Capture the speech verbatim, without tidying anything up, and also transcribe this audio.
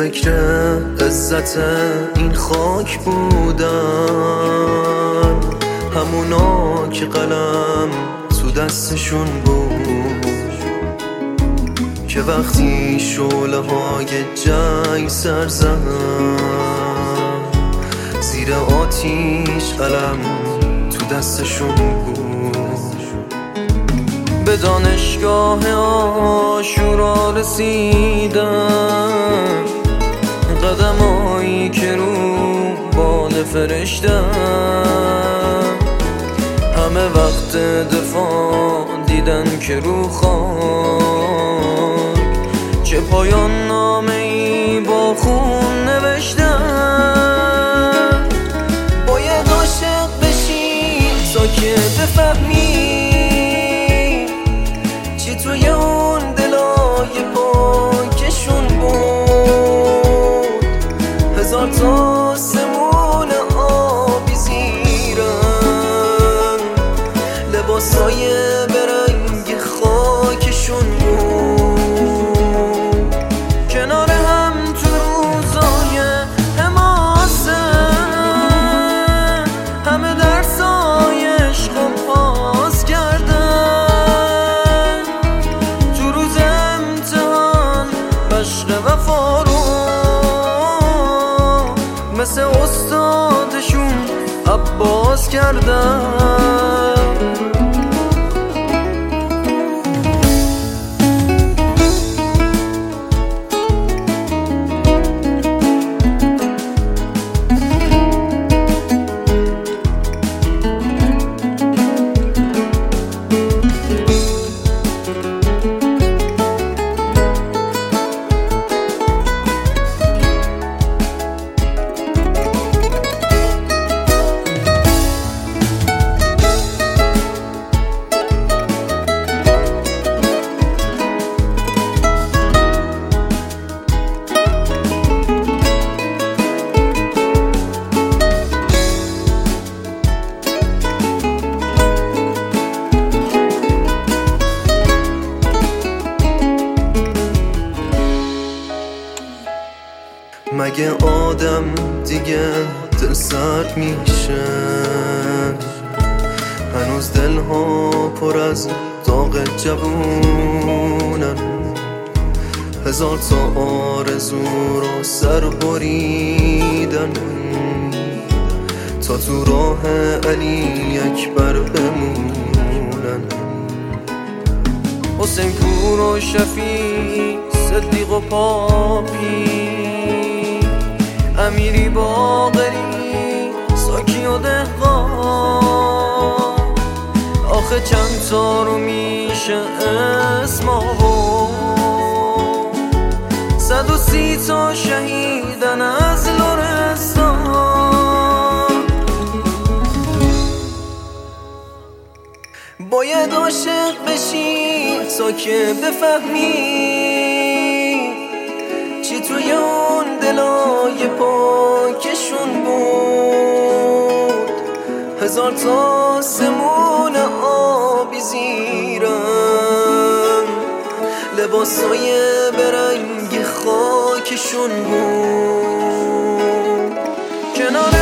فکر عزت این خاک بودن، همونا که قلم تو دستشون بود، که وقتی شعله های جنگ سر زد زیر آتیش قلم تو دستشون بود. به دانشگاه آشورا رسیدم، قدمایی که رو بال فرشتم، همه وقت دفاع دیدن که رو خاک چه پایان نامه ای با خون نوشتم. باید عاشق بشی تا که بفهمی چی توی اون دلای پاکشون بود. هزار تا سمون آبی زیرن، لباسای برنگ خاکشون بود. کنار هم تو روزای حماسه همه درسای عشق و پاس کردن، تو روز امتحان مشق وفا رو مثل استادشون عباس کردن. مگه آدم دیگه دل سرد میشه؟ هنوز دلها پر از داغ جوونن، هزار تا آرزو رو سر بریدن تا تو راه علی اکبر بمونن. حسین پور و شفیع، صدیق و پاپی، امیری باقری، ساکی و دهقان، آخه چند تا رو میشه اسم آورد؟ صد و سی تا شهیدن از لرستان. باید عاشق بشی تا که بفهمی چی توی اون دلای پاکشون بود. هزار تا سمون آبی زیرن، لباسای برنگ خاکشون بود. کنار